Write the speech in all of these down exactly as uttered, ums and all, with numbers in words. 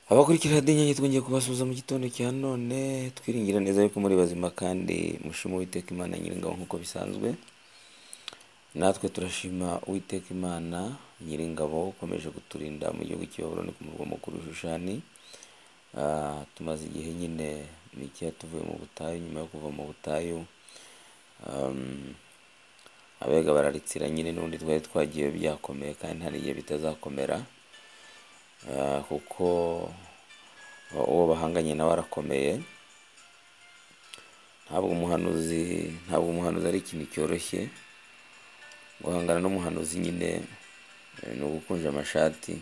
Abakurikira radiyo twongeye kubasuhuza mu gitondo cya none, twiringira neza yuko muri bazima kandi mushima Uwiteka Imana Nyiringabo nk'uko bisanzwe. Natwe turashima Uwiteka Imana Nyiringabo ukomeje kuturinda mu gihugu cy'Ibaburoni ku murwa mukuru Shushani. Ah, tumaze igihe nyine mike tuvuye mu butayu. Nyuma yo kuva mu butayu um, abega bararitsira nyine n'ubundi twari twagiye byakomeye kandi hari igihe bitazakomera. Uh, kuko uwo bahanganye nawe arakomeye. Ntabwo umuhanuzi ntabwo umuhanuzi ari ikintu cyoroshye. Guhangana n'umuhanuzi nyine ni ugukunja amashati,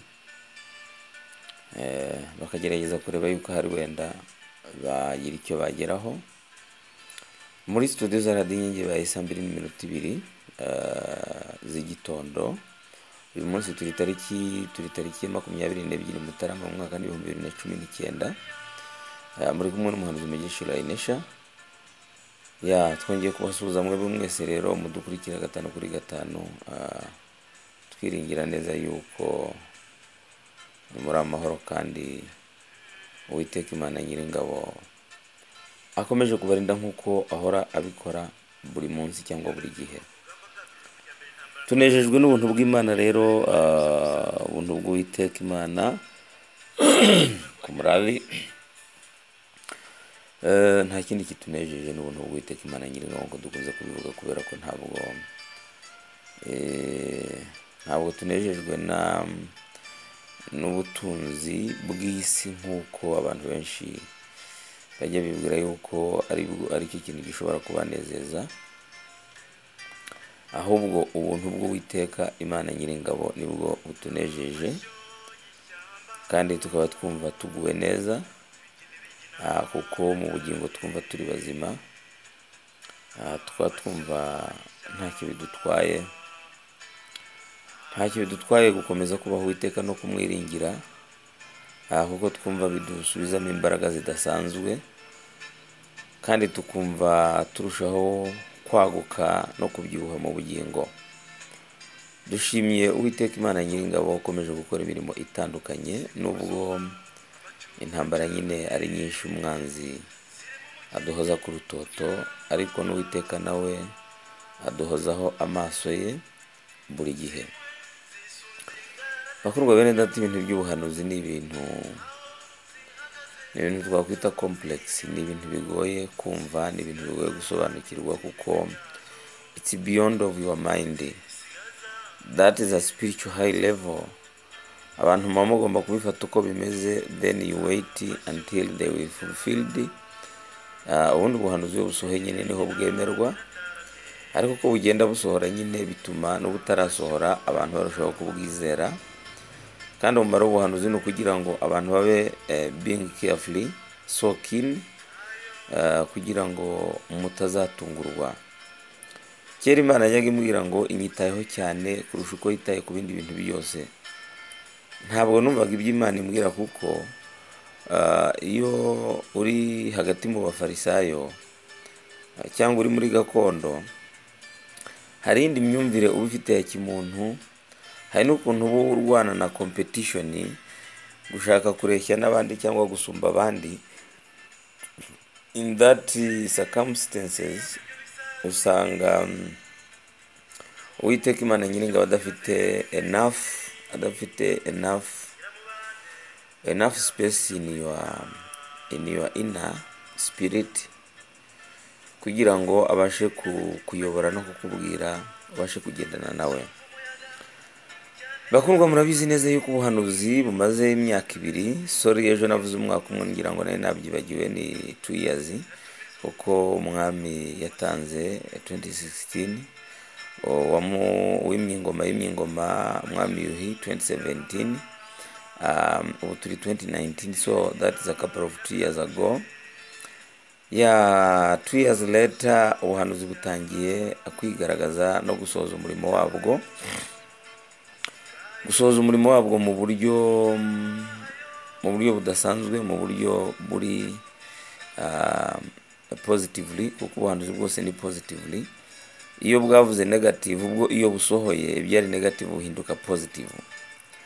eh, bakagerageza kureba yuko hari wenda bagira icyo bageraho. Muri studio za radiyo Inkingi baye saa mbiri n'iminota ibiri uh, z'igitondo. Uyu munsi turi tariki turi tariki makumyabiri n'ebyiri Mutarama mu mwaka w'ibihumbi bibiri na cumi n'icyenda. Uh, muri kumwe n'umuhanuzi Mugisha Irayinesha. Ya twongeye kubasuhuza mwebwe mwese rero mudukurikira gatanu kuri gatanu. Uh, twiringira neza yuko muri amahoro kandi Uwiteka Imana Nyiringabo akomeje kubarinda nk'uko ahora abikora buri munsi cyangwa buri gihe. Tunejejwe n'ubuntu bw'Imana rero, uh, ubuntu bw'Uwiteka Imana ku murabi. Uh, nta kindi kitunejeje n'ubuntu bw'Uwiteka Imana Nyiringabo ngo dukunze kubivuga, kubera ko ntabwo eh, ntabwo tunejejwe na n'ubutunzi bw'isi nk'uko abantu benshi bajya bibwira yuko ari ari cyo kintu gishobora kubanezeza. Ahubwo ubuntu bw'Uwiteka Imana Nyiringabo nibwo butunejeje kandi tukaba twumva tuguwe neza, ah, kuko mu bugingo twumva turi bazima, ah, tukaba twumva ntacyo bidutwaye ntacyo bidutwaye gukomeza kubaho Uwiteka no kumwiringira, ah, kuko twumva bidusubizamo imbaraga zidasanzwe kandi tukumva turushaho kwaguka no kubyibuha mu bugingo. Dushimiye Uwiteka Imana Nyiringabo ukomeje gukora imirimo itandukanye, nubwo intambara nyine ari nyinshi, umwanzi aduhoza ku rutoto, ariko n'Uwiteka nawe aduhozaho amaso ye buri gihe. Bakundwa bene data, ibintu by'ubuhanuzi ni ibintu ni ibintu twakwita complex, ni ibintu bigoye kumva, ni ibintu bigoye gusobanukirwa, kuko it's beyond of your mind. That is a spiritual high level. Abantu mama mugomba kubifata uko bimeze, then you wait until they will fulfilled. Uh, ubundi buhanuzi iyo busohoye nyine niho bwemerwa, ariko ko bugenda busohora nyine bituma n'ubutarasohora abantu barushaho kubwizera. Kandi umumaro w'ubuhanuzi ni ukugira ngo abantu babe uh, being carefully, so keen, uh, kugira ngo mutazatungurwa. Kera Imana yajyaga imubwira ngo inyitayeho cyane kurusha uko yitaye ku bindi bintu byose. Ntabwo numvaga iby'Imana imbwira, kuko uh, iyo uri hagati mu bafarisayo uh, cyangwa uri muri gakondo, hari indi myumvire uba ufite ya kimuntu. Hari n'ukuntu uba urwana na competition, gushaka kureshya n'abandi cyangwa gusumba abandi. In that circumstances usanga um, Uwiteka Imana Nyiringabo adafite enough adafite enough enough space in your in your inner spirit kugira ngo abashe kuyobora no kukubwira, abashe kugendana nawe. Bakundwa, murabizi neza yuko ubuhanuzi bumaze imyaka ibiri. Sorry, ejo navuze umwaka umwe ngira ngo nari nabyibagiwe, ni two years, kuko umwami yatanze twenty sixteen, wamu w'imyingoma y'imyingoma umwami Yuhi twenty seventeen, um ubu turi twenty nineteen, so that is a couple of two years ago. Ya two years later ubuhanuzi butangiye kwigaragaza no gusoza umurimo wabwo gusoza umurimo wabwo mu buryo mu buryo budasanzwe, mu buryo buri uh, positively, kuko ubuhanuzi bwose ni positively. Iyo bwavuze negative, ubwo iyo busohoye ibyari negative buhinduka positive.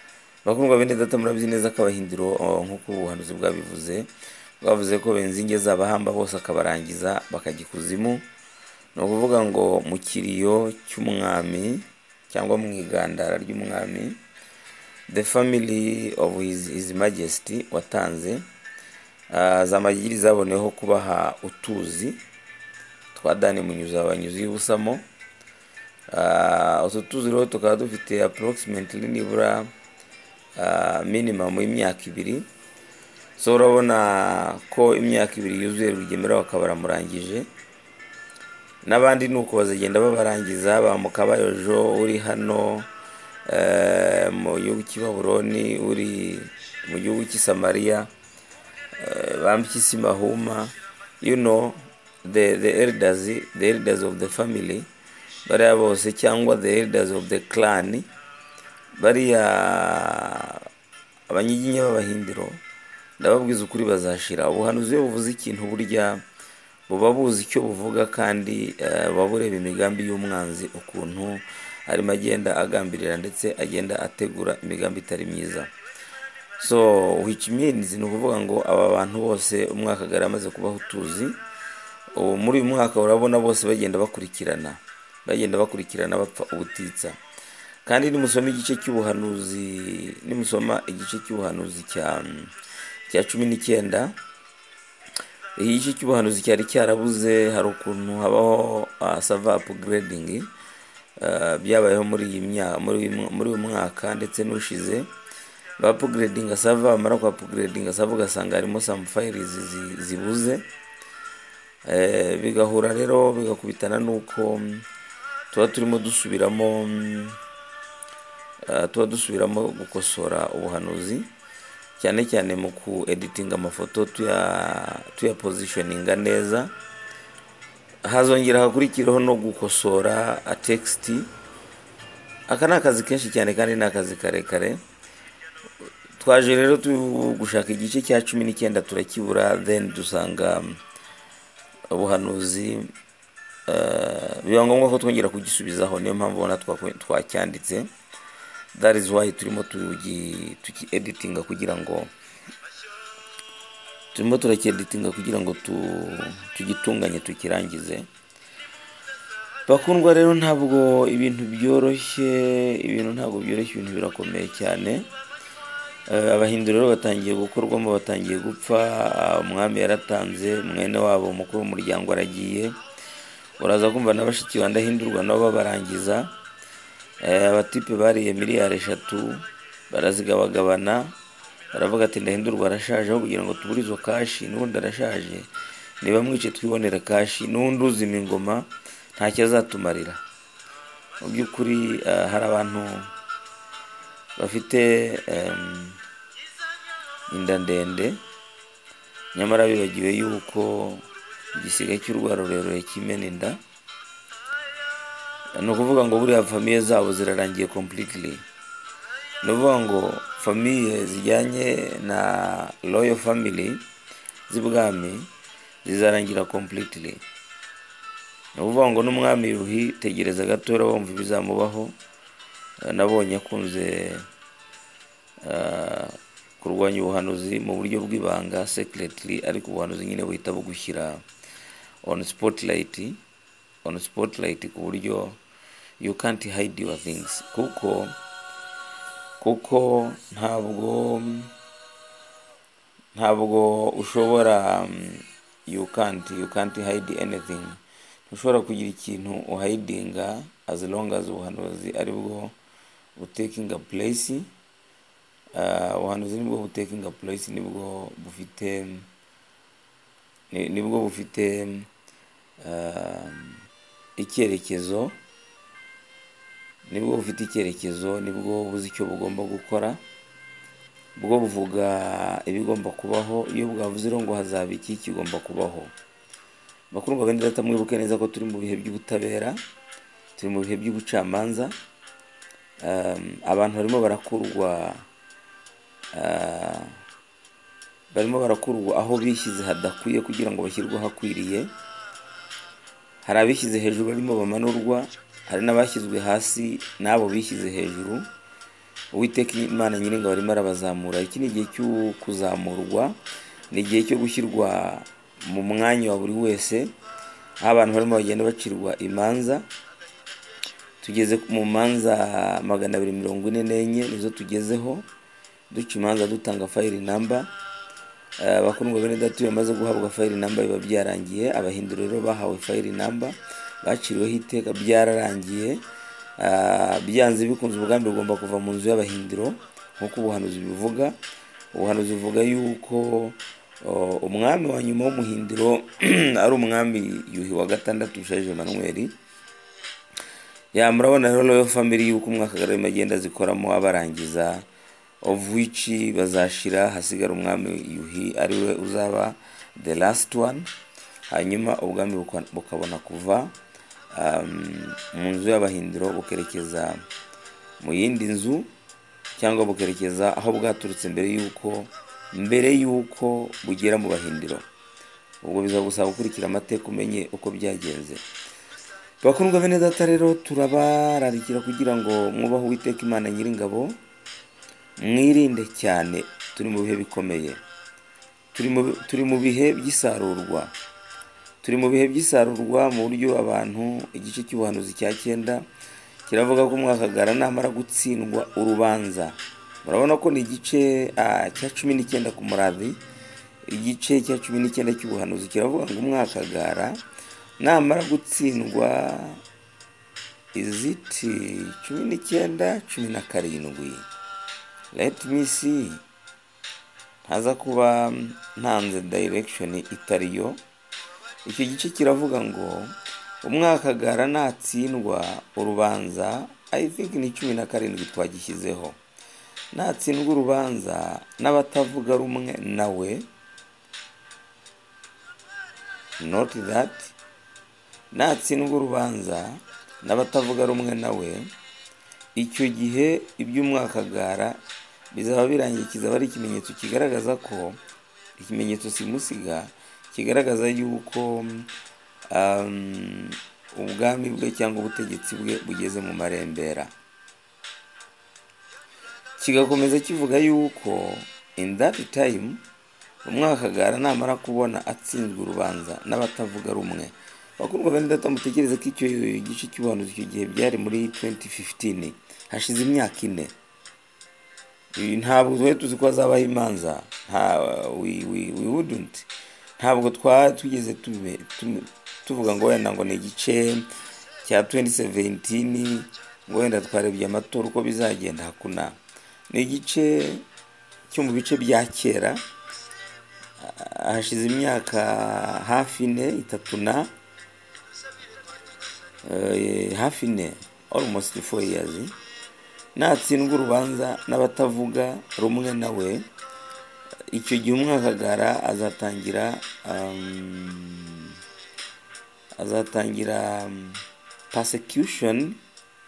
bakundwa bene data, murabizi neza ko Abahindiro nk'uko ubuhanuzi bwabivuze bwavuze ko benzinge zabahamba bose akabarangiza bakajya ikuzimu. Ni ukuvuga ngo mu kiriyo cy'umwami cyangwa mu igandara ry'umwami, the family of his, his majesty watanze uh, za magiri zaboneho kubaha utuzi twa Dani Munyuza abanyuzi y'ubusamo. Uh, utu tuzi rero tukaba dufite approximately nibura uh, minimum y'imyaka ibiri. So urabona ko imyaka ibiri yuzuye Rwigemera bakabaramurangije, n'abandi nuko bazagenda babarangiza. Ba Mukabayojo uri hano uh, mu gihugu cy'i Babuloni, uri mu gihugu cy'i Samariya, uh, ba Mpyisi Mahuma, you know the the elders the elders of the family bariya bose, cyangwa the elders of the clan, bariya abanyiginya b'Abahindiro, ndababwiza ukuri bazashira. Ubuhanuzi iyo buvuze ikintu burya buba buzi icyo buvuga, kandi uh, buba bureba imigambi y'umwanzi ukuntu arimo agenda agambirira ndetse agenda ategura imigambi itari myiza. So which means ni ukuvuga ngo aba bantu bose umwaka gari amaze kubaho utuzi. Muri uyu mwaka urabona bose bagenda bakurikirana bagenda bakurikirana bapfa ubutitsa. Kandi nimusoma igice cy'ubuhanuzi nimusoma igice cy'ubuhanuzi cya cya cumi n'icyenda, igice cy'ubuhanuzi cyari cyarabuze, hari ukuntu habaho uh, sava upgrading uh, byabayeho muri iyi myaka muri muri uyu mwaka ndetse n'ushize. Ba upgrading sava, mara kwa upgrading sava ugasanga harimo some files zibuze. Eh, bigahura rero bigakubitana nuko tuba turimo dusubiramo uh, tuba dusubiramo gukosora ubuhanuzi, cyane cyane mu ku editing amafoto tuya tuya positioninga neza. Hazongera hakurikiraho no gukosora a text. Aka nakazi kenshi cyane kandi nakazi karekare. Twaje rero gushaka igice cya cumi n'icyenda turakibura, then dusanga ubuhanuzi uh, biba ngombwa ko twongera kugisubizaho. Niyo mpamvu ubona twacyanditse. That is why turimo tugi tuki editinga kugira ngo turimo turakieditinga kugira ngo tu tugitunganye tukirangize. Bakundwa rero ntabwo ibintu byoroshye, ibintu ntabwo byoroshye, ibintu birakomeye cyane. Uh, Abahindiro rero batangiye gukorwamo, batangiye gupfa. Umwami yaratanze, mwene wabo mukuru w'umuryango aragiye. Uraza kumva n'abashiki ba Ndahindurwa nabo babarangiza. Eh, abatipe bariye miliyari eshatu barazigabagabana, baravuga ati Ndahindurwa arashaje, aho kugira ngo tubure izo kashi n'ubundi arashaje, niba mwice twibonera kashi, n'undi uzima ingoma ntacyo azatumarira. Mu by'ukuri uh, hari abantu bafite um, inda ndende, nyamara bibagiwe yuko igisigaye cy'urwara rurerure kimena inda. Ni ukuvuga ngo buriya famiye zabo zirarangiye completely. Ni ukuvuga ngo famiye zijyanye na royal family z'ibwami zizarangira completely. Ni ukuvuga ngo n'umwami Yuhi tegereza gato wumva ibizamubaho. Nabonye akunze uh, kurwanya ubuhanuzi mu buryo bw'ibanga secretly, ariko ubuhanuzi nyine buhita bugushyira on spotlight on spotlight ku buryo you can't hide your things. Kuko kuko ntabwo ntabwo ushobora um, you can't you can't hide anything. Ushobora kugira ikintu uhidinga as long as ubuhanuzi ari bwo taking a place. Uh, ubuhanuzi nibwo taking a place, nibwo bufite nibwo bufite uh, icyerekezo nibwo bufite icyerekezo nibwo buzi icyo bugomba gukora, bwo buvuga ibigomba kubaho. Iyo bwavuze ngo hazaba iki kigomba kubaho. Bakundwa bene data, mwibuke neza ko turi mu bihe by'ubutabera, turi mu bihe by'ubucamanza. Um, abantu barimo barakurwa uh, barimo barakurwa aho bishyize hadakwiye kugira ngo bashyirwe hakwiriye. Hari abishyize hejuru barimo bamanurwa, hari n'abashyizwe hasi nabo bishyize hejuru. Uwiteka Imana Nyiringabo arimo arabazamura. Iki ni igihe cyo kuzamurwa, ni igihe cyo gushyirwa mu mwanya wa buri wese, aho abantu barimo bagenda bacirwa imanza. Tugeze mu manza magana abiri mirongo ine n'enye nizo tugezeho, duca imanza dutanga fayili namba. Bakundwa bene data, bamaze guhabwa fayili namba biba byarangiye. Abahindura rero bahawe fayili namba, baciriweho iteka, byararangiye. Byanze bikunze ubwambi bugomba kuva mu nzu y'abahindiro nk'uko ubuhanuzi bivuga. Ubuhanuzi buvuga yuko umwami wa nyuma w'umuhindiro ari umwami Yuhi wa gatandatu Bushaje Emmanuel. Ya murabona rero Royal Family yuko umwaka garema agenda zikoramo abarangiza, of which bazashira hasigara umwami Yuhi ariwe uzaba the last one. Hanyuma ubwami bukabona kuva mu nzu y'abahindiro bukerekeza mu yindi nzu, cyangwa bukerekeza aho bwaturutse mbere yuko mbere yuko bugera mu bahindiro. Ubwo bizagusaba gukurikira amateka umenye uko byagenze. Bakundwa bene data, rero turabararikira kugira ngo mwubahe Uwiteka Imana Nyiringabo, mwirinde cyane. Turi mu bihe bikomeye, turi mu turi mu bihe by'isarurwa, turi mu bihe by'isarurwa mu buryo abantu. Igice cy'ubuhanuzi cya cyenda kiravuga ko umwakagara namara gutsindwa urubanza. Murabona ko ni igice cya cumi n'icyenda ku murabi. Igice cya cumi n'icyenda cy'ubuhanuzi kiravuga ngo umwakagara namara gutsindwa, iziti cumi n'icyenda cumi na karindwi. Let me see, ntaza kuba ntanze direction itariyo. Icyo gice kiravuga ngo umwakagara natsindwa urubanza, I think ni cumi na karindwi twagishyizeho. Natsindwa urubanza n'abatavuga rumwe nawe, not that, natsindwa urubanza n'abatavuga rumwe nawe, icyo gihe iby'umwakagara bizaba birangiye. Kizaba ari ikimenyetso kigaragaza ko, ikimenyetso simusiga kigaragaza yuko um, ubwami bwe cyangwa ubutegetsi bwe bugeze mu marembera. Kigakomeza kivuga yuko in that time umwakagara namara kubona atsinzwe urubanza n'abatavuga rumwe. Bakundwa bene data, mutekereze ko icyo gice cy'ubuhanuzi icyo gihe byari muri twenty fifteen, hashize imyaka ine. Ntabwo twari tuzi ko hazabaho imanza, we, we, we wouldn't. Ntabwo twa tugeze tuvuga ngo wenda ngo ni igice cya twenty seventeen, ngo wenda twarebye amatora uko bizagenda. Hakuna, ni igice cyo mu bice bya kera. Hashize imyaka hafi ine, itatu na uh, hafi ine, almost four years. Natsindwa urubanza n'abatavuga rumwe nawe, icyo gihe umwakagara azatangira um, azatangira um, persecution.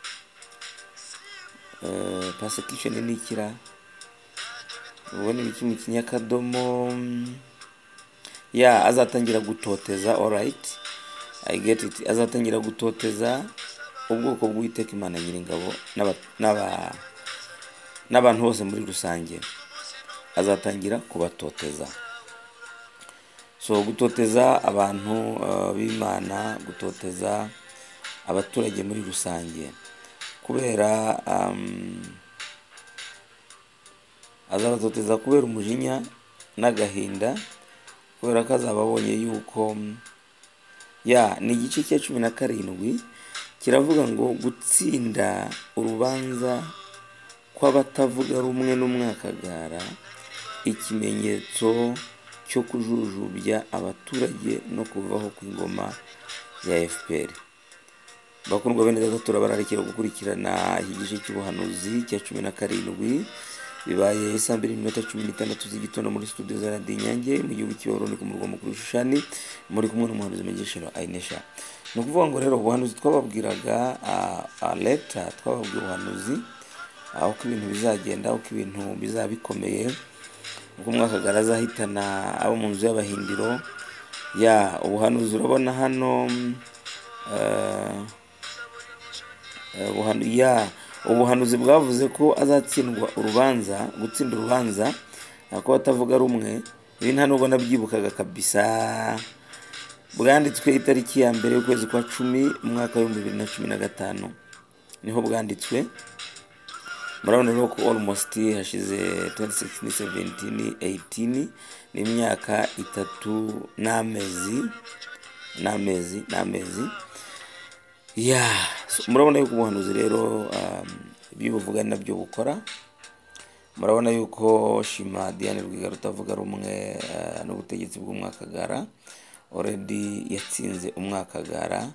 Uh, persecution ni ikira, ubone biki mu kinyakadomo. Ya azatangira gutoteza. All right, I get it. Azatangira gutoteza ubwoko bw'Uwiteka Imana Nyiringabo n'aba n'abantu bose muri rusange. Azatangira kubatoteza. So gutoteza abantu uh, b'Imana, gutoteza abaturage muri rusange, kubera um, azabatoteza kubera umujinya n'agahinda, kubera ko azaba abonye yuko ya ni igice cya cumi na karindwi kiravuga ngo gutsinda urubanza kw'abatavuga rumwe n'umwakagara, ikimenyetso cyo kujujubya abaturage no kuvaho kw'ingoma ya F P R. Bakundwa bene data, turabararikira gukurikirana iki gice cy'ubuhanuzi cya cumi na karindwi. Bibaye saa mbiri n'iminota cumi n'itandatu z'igitondo muri studio za Radio Inyange mu gihugu cy'Uburundi ku murwa mukuru Shushani, muri kumwe n'umuhanuzi Megeshero Ainesha. Ni ukuvuga ngo rero ubuhanuzi twababwiraga a leta, twababwira ubuhanuzi aho ko ibintu bizagenda, uko ibintu bizaba bikomeye, uko umwakagara azahitana abo mu nzu y'abahindiro. Ya ubuhanuzi urabona hano uh, ubuhanuzi ya ubuhanuzi bwavuze ko azatsindwa urubanza, gutsinda urubanza ko batavuga rumwe. Ibi nta nubwo nabyibukaga kabisa. Bwanditswe itariki ya mbere y'ukwezi kwa cumi umwaka wa bibiri na cumi na gatanu niho bwanditswe. Murabona rero ko almost hashize twenty sixteen seventeen eighteen ni imyaka itatu n'amezi n'amezi n'amezi ya so, murabona yuko ubuhanuzi rero um, ibyo buvuga nabyo bukora. Murabona yuko Shima Diane Rwigara utavuga rumwe uh, n'ubutegetsi bw'umwakagara already yatsinze umwakagara.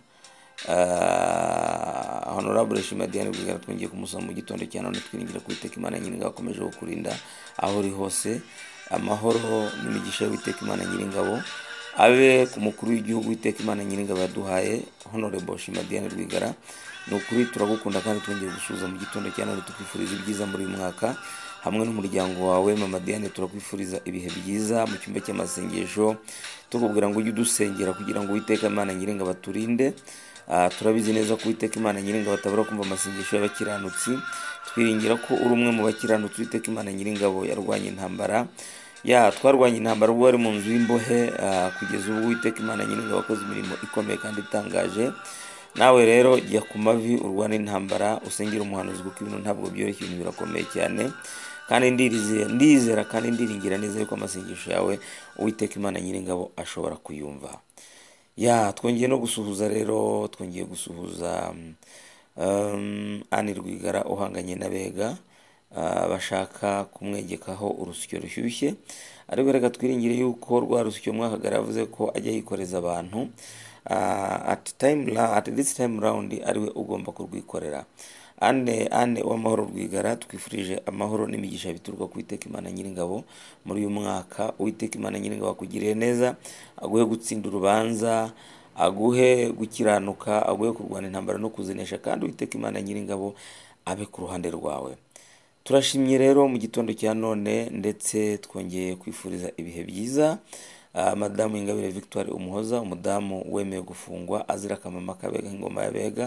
Uh, Honorable Shima Diane Rwigara twongeye kumusoma mu gitondo cyane, none twiringira kwiteka Imana Nyiringabo akomeje kukurinda aho uri hose. Amahoro n'imigisha y'Uwiteka Imana Nyiringabo abe ku mukuru w'igihugu w'Iteka Imana Nyiringabo yaduhaye Honorable Shima Diane Rwigara. Ni ukuri turagukunda kandi twongeye gusuza mu gitondo cyane, none tukwifuriza ibyiza muri uyu mwaka hamwe n'umuryango wawe. Mama Diane turakwifuriza ibihe byiza mu cyumba cy'amasengesho, tukubwira ngo ujye udusengera kugira ngo Uwiteka Imana Nyiringabo aturinde. Uh, turabizi neza ko Uwiteka Imana Nyiringabo atabura kumva amasengesho y'abakiranutsi. Twiringira ko uri umwe mu bakiranutsi Uwiteka Imana Nyiringabo yarwanye intambara. Ya twarwanye intambara ubwo ari mu nzu y'imbohe uh, kugeza ubu Uwiteka Imana Nyiringabo akoze imirimo ikomeye kandi itangaje. Nawe rero jya ku mavi urwane intambara, usengera umuhanuzi kuko ibintu ntabwo byoroshye, ibintu birakomeye cyane. Kandi ndirize ndizera kandi ndiringira neza yuko amasengesho yawe Uwiteka Imana Nyiringabo ashobora kuyumva. Ya twongeye no gusuhuza rero, twongeye gusuhuza um, Anne Rwigara uhanganye n'abega uh, bashaka kumwegekaho urusyo rushyushye. Ariko reka twiringire yuko rwa rusyo mwakagara yavuze ko ajya yikoreza abantu uh, at time at this time round ariwe ugomba kurwikorera. Ane ane w'amahoro Rwigara twifurije amahoro n'imigisha bituruka ku Uwiteka Imana Nyiringabo muri uyu mwaka. Uwiteka Imana Nyiringabo akugiriye neza, aguhe gutsinda urubanza, aguhe gukiranuka, aguhe kurwana intambara no kuzinesha, kandi Uwiteka Imana Nyiringabo abe ku ruhande rwawe. Turashimye rero mu gitondo cya none, ndetse twongeye kwifuriza ibihe byiza uh, Madamu Ingabire Victoire Umuhoza, umudamu wemeye gufungwa azira akamama kabega ingoma y'abega.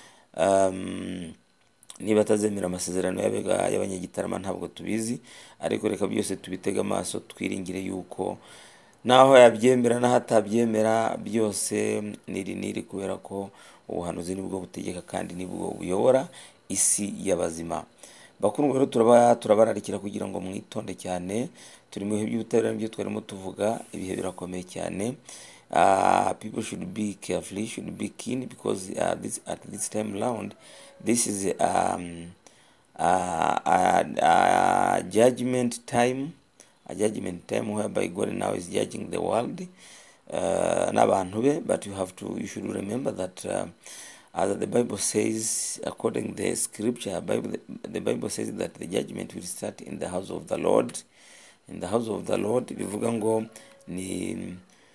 um, Niba atazemera amasezerano y'abega y'abanyagitarama ntabwo tubizi, ariko reka byose tubitega amaso, twiringire yuko naho yabyemera naho atabyemera byose niri niri, kubera ko ubuhanuzi nibwo butegeka kandi nibwo buyobora isi y'abazima. Bakundwa rero turaba turabararikira kugira ngo mwitonde cyane, turi mu bihe by'ubutabera n'ibyo twarimo tuvuga, ibihe birakomeye cyane. Uh, people should be careful, should be keen, because uh, this at this time round this is um uh, a, a judgment time, a judgment time whereby God now is judging the world uh, n'abantu be. But you have to, you should remember that uh, as the Bible says, according to the scripture, Bible, the Bible says that the judgment will start in the house of the Lord. In the house of the Lord bivuga ngo ni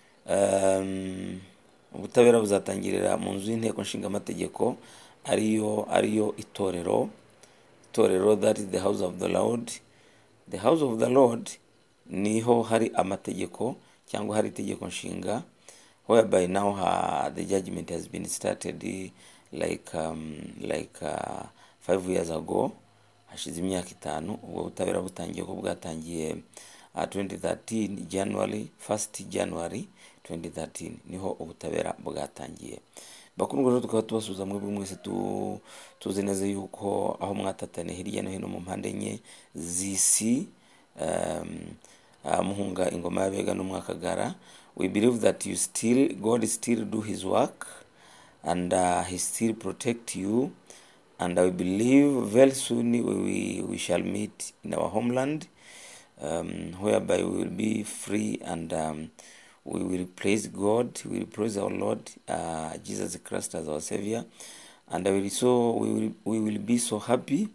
um, ubutabera buzatangirira mu nzu y'inteko nshinga amategeko ariyo ariyo itorero itorero that is the house of the Lord. The house of the Lord niho hari amategeko cyangwa hari itegeko nshinga, whereby now uh, the judgment has been started like um, like uh, five years ago. Hashize imyaka itanu ubwo butabera butangiye ko bwatangiye uh, twenty thirteen January first January twenty thirteen niho ubutabera bwatangiye. Bakundwa rero tukaba tubasuza mwebwe mwese tu tuzi neza yuko aho mwatatane hirya no hino mu mpande enye z'isi um, uh, muhunga ingoma y'abega n'umwakagara. We believe that you still, God still do his work, and uh, he still protect you, and I believe very soon we, we, we shall meet in our homeland, um, whereby we will be free, and um, we will praise God, we will praise our Lord uh, Jesus Christ as our Savior, and I will so we will we will be so happy,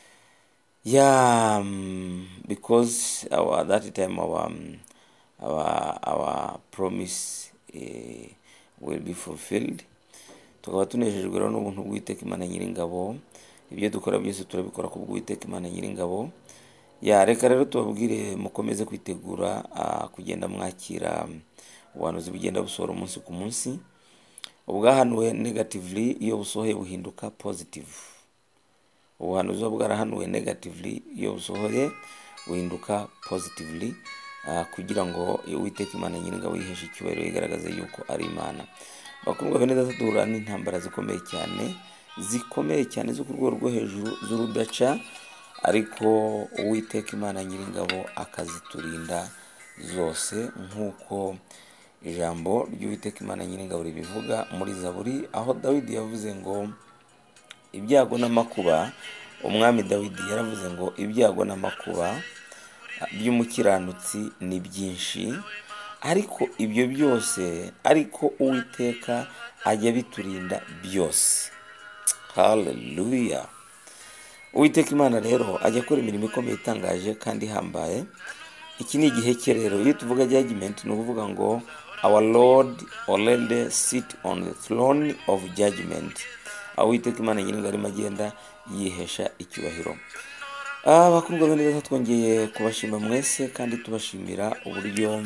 yeah, um, because our that time our um, our our promise uh, will be fulfilled. Tukaba tunejejwe rero n'ubuntu bw'Uwiteka Imana Nyiringabo, ibyo dukora byose turabikora ku bw'Uwiteka Imana Nyiringabo. Ya reka rero tubabwire mukomeze kwitegura uh, kugenda mwakira ubuhanuzi bugenda busohora umunsi ku munsi. Ubwahanuwe negatively iyo busohoye buhinduka positive. ubuhanuzi buba bwarahanuwe negatively iyo busohoye buhinduka positively, uh, kugira ngo Uwiteka Imana Nyiringabo yiheshe icyubahiro yigaragaze yuko ari Imana. Bakundwa bene data, duhura n'intambara zikomeye cyane zikomeye cyane zo ku rwego rwo hejuru z'urudaca, ariko Uwiteka Imana Nyiringabo akaziturinda zose, nk'uko ijambo ry'Uwiteka Imana Nyiringabo ribivuga muri Zaburi, aho Dawidi yavuze ngo ibyago n'amakuba, umwami Dawidi yaravuze ngo ibyago n'amakuba by'umukiranutsi ni byinshi, ariko ibyo byose ariko Uwiteka ajya biturinda byose. Hallelujah. Uwiteka Imana rero ajya akora imirimo ikomeye itangaje kandi ihambaye. Iki ni igihe cye rero. Iyo tuvuga judgment ni ukuvuga ngo our Lord already sit on the throne of judgment. Aho Uwiteka Imana Nyiringabo arimo agenda yihesha icyubahiro. Ah, bakundwa bene data, twongeye kubashima mwese kandi tubashimira uburyo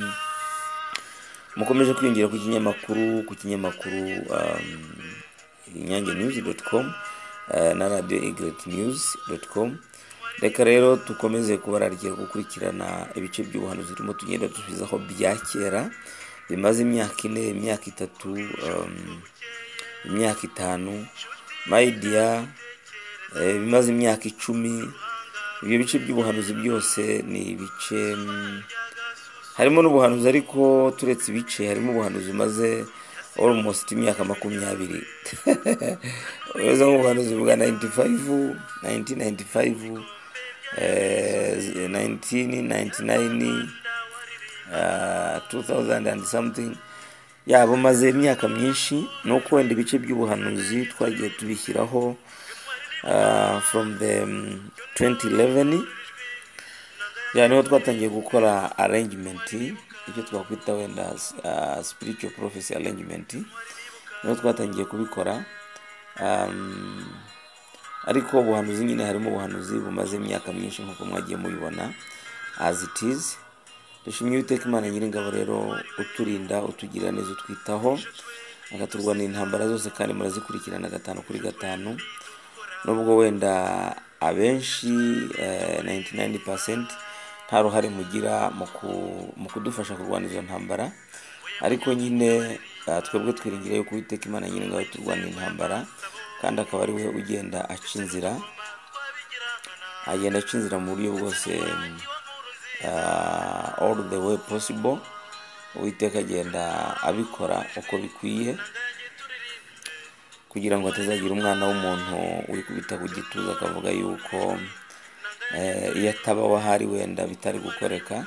mukomeje kwiyongera ku kinyamakuru ku kinyamakuru um, inyange news dot com uh, na radio egret news dot com. Reka rero tukomeze kubararikira gukurikirana ibice by'ubuhanuzi turimo tugenda dusubizaho bya kera bimaze imyaka ine, imyaka itatu, um, imyaka itanu, my dear, eh, bimaze imyaka icumi. Ibyo bice by'ubuhanuzi byose ni ibice, um, harimo n'ubuhanuzi, ariko turetse ibice harimo ubuhanuzi maze almost imyaka makumyabiri. Uweza nk'ubuhanuzi bwa nineteen ninety-five, eh, nineteen ninety-nine, uh, two thousand and something. Ya bumaze imyaka myinshi, nuko wenda ibice by'ubuhanuzi twagiye tubishyiraho uh, from the um, twenty eleven. Ya niho twatangiye gukora arrangement, icyo twakwita wenda uh, spiritual prophecy arrangement. Niho twatangiye kubikora, um, ariko ubuhanuzi nyine harimo ubuhanuzi bumaze imyaka myinshi nk'uko mwagiye mubibona as it is. Dushimye Uwiteka Imana Nyiringabo rero uturinda, utugira neza, utwitaho, akaturwanira intambara zose kandi murazikurikirana gatanu kuri gatanu. Nubwo wenda abenshi uh, ninety-nine percent nta ruhare mugira mu kudufasha kurwana izo ntambara, ariko nyine uh, twebwe twiringira yuko Uwiteka Imana Nyiringabo turwanira intambara, kandi akaba ari we ugenda aca inzira, agenda aca inzira mu buryo bwose, uh, all the way possible. Uwiteka agenda abikora uko bikwiye kugira ngo atazagira umwana w'umuntu uri kubita ku gituza akavuga yuko eh, iyo ataba wahari wenda bitari gukoreka.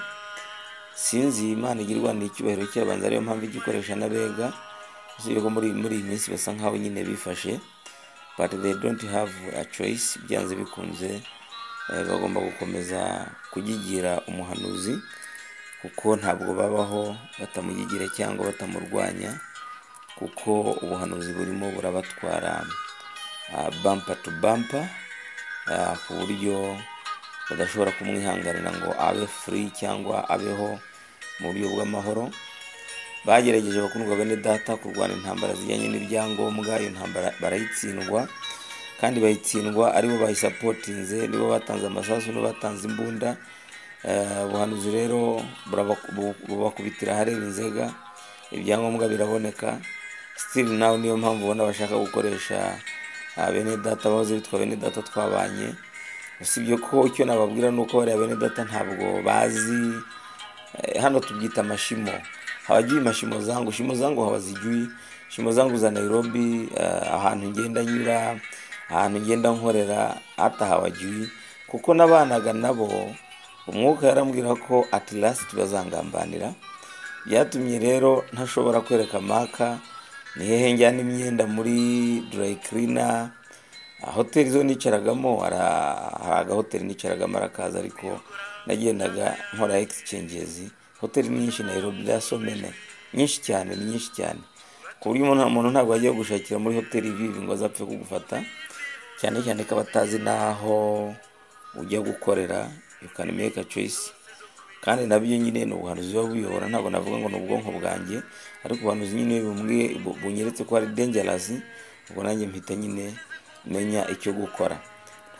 Sinzi Imana igirwa n'icyubahiro cy'abanza, ariyo mpamvu igikoresha n'abega, usibye ko muri muri iyi minsi basa nkaho nyine bifashe, but they don't have a choice. Byanze bikunze eh, bagomba gukomeza kugigira umuhanuzi, kuko ntabwo babaho batamugigira cyangwa batamurwanya, kuko ubuhanuzi burimo burabatwara uh, bumper to bumper, uh, ku buryo badashobora kumwihanganira ngo abe free cyangwa abeho mu buryo bw'amahoro. Bagerageje bakundwa bene data kurwana intambara zijyanye n'ibyangombwa, iyo ntambara barayitsindwa, kandi bayitsindwa aribo bayisupportinze, nibo batanze amasasu, nibo batanze imbunda. Ubuhanuzi uh, rero bubakubitira hareba inzega, ibyangombwa biraboneka. Still now niyo mpamvu ubona bashaka gukoresha uh, bene data bahoze bitwa bene data twabanye. Usibye ko icyo nababwira nuko bari bene data ntabwo bazi, eh, hano tubyita mashimo. Hawajui mashimo zangu, shimo zangu hawazijui. Shimo zangu za Nairobi, uh, ahantu ngenda nyura, ahantu ngenda nkorera, hata hawajui. Kuko nabanaga nabo, umwuka yarambwira ko at last bazangambanira. Byatumye rero ntashobora kwereka maka ni hehe njyana imyenda muri dry cleaner. Hoteli zo nicaragamo, hari aga hoteli nicaragamo arakaza, ariko nagendaga nkora exchanges. Hoteli nyinshi Nairobi ya so many, nyinshi cyane, ni nyinshi cyane, ku buryo umuntu umuntu ntabwo agiye gushakira muri hoteli vivi ngo azapfe kugufata, cyane cyane ko batazi naho ujya gukorera. You can make a choice. Kandi nabyo nyine no ubuhanuzi buba buyobora, ntabwo navuga ngo n'ubwonko bwanjye, ariko ubuhanuzi nyine bumwe bunyeretse ko ari dangerous, ubwo nanjye mpita nyine menya icyo gukora.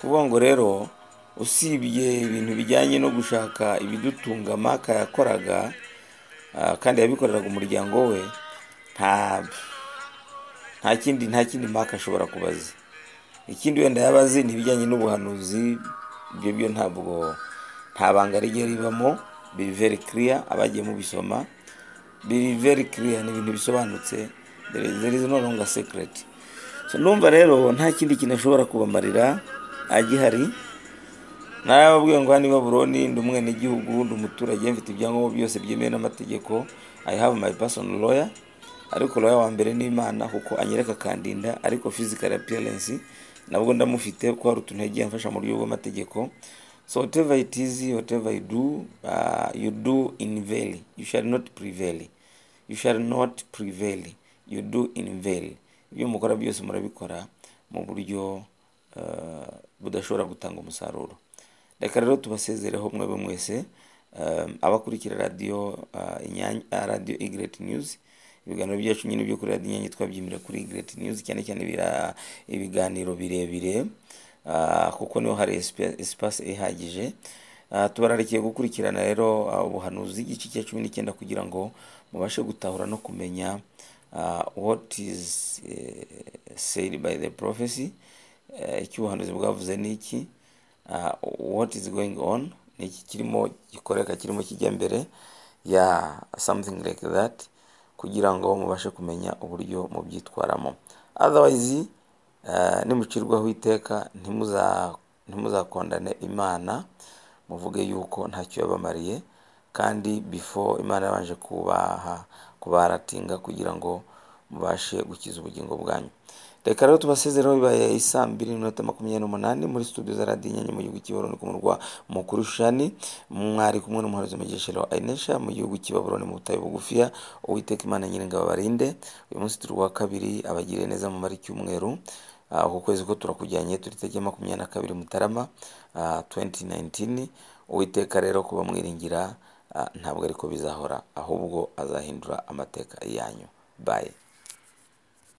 kuvuga ngo rero usibye ibintu bijyanye no gushaka ibidutunga Mark yakoraga, ah, kandi yabikoreraga umuryango we, nta nta kindi nta kindi Mark ashobora kubaza. Ikindi wenda yabazi ni ibijyanye n'ubuhanuzi, ibyo byo ntabwo nta banga rijya ribamo, biri very clear, abagiye mubisoma biri very clear, ni ibintu bisobanutse, there is, there is no longer secret. So numva rero nta kindi kintu ashobora kubamarira agihari. Narababwiye ngo hano i Babuloni ndi umwene gihugu, ndi umuturage, mfite ibyangombwa byose byemewe n'amategeko. I have my personal lawyer, ariko lawyer wa mbere ni Imana kuko anyereka kandinda, ariko physical appearance nabwo ndamufite kuko hari utuntu yagiye amfasha mu buryo bw'amategeko. So whatever it is, whatever you do, uh, you do in vain. You shall not prevail. You shall not prevail. You do in vain. Ibyo mukora byose murabikora mu buryo uh, budashobora gutanga umusaruro. Reka rero tubasezereho mwebwe mwese, um, abakurikira radio uh, Inyange, uh, radio Great News. Ibiganiro byacu nyine byo kuri radio Inyange twabyimira kuri Great News, cyane cyane bira ibiganiro birebire, uh, kuko niho hari espace ihagije. Uh, tubararikiye gukurikirana rero uh, ubuhanuzi igice cya cumi n'icyenda kugira ngo mubashe gutahura no kumenya uh, what is uh, said by the prophecy, uh, icyo ubuhanuzi bwavuze niki, uh, what is going on, niki kirimo gikoreka, kirimo kijya mbere ya yeah, something like that, kugira ngo mubashe kumenya uburyo mubyitwaramo. Otherwise uh, nimucirwaho iteka ntimuza ntimuzakondane Imana, muvuge yuko ntacyo yabamariye, kandi before Imana yabanje kubaha kubaratinga kugira ngo mubashe gukiza ubugingo bwanyu. Reka rero tubasezeraho, bibaye isaa mbiri n'iminota makumyabiri n'umunani muri studio za Radio Inyange mu gihugu cy'i Babuloni ku murwa mukuru Shushani. Mwari kumwe n'umuhanuzi Mugeshero Ainesha mu gihugu cy'i Babuloni mu butayu bugufiya. Uwiteka Imana Nyiringabo abarinde. Uyu munsi turi wa kabiri, abagire neza mu mari cy'umweru. Uh, uko kwezi ko turakujyanye turi tariki makumyabiri na kabiri Mutarama uh, twenty nineteen. Uwiteka rero kuba mwiringira uh, ntabwo ariko bizahora, ahubwo azahindura amateka yanyu. Bye.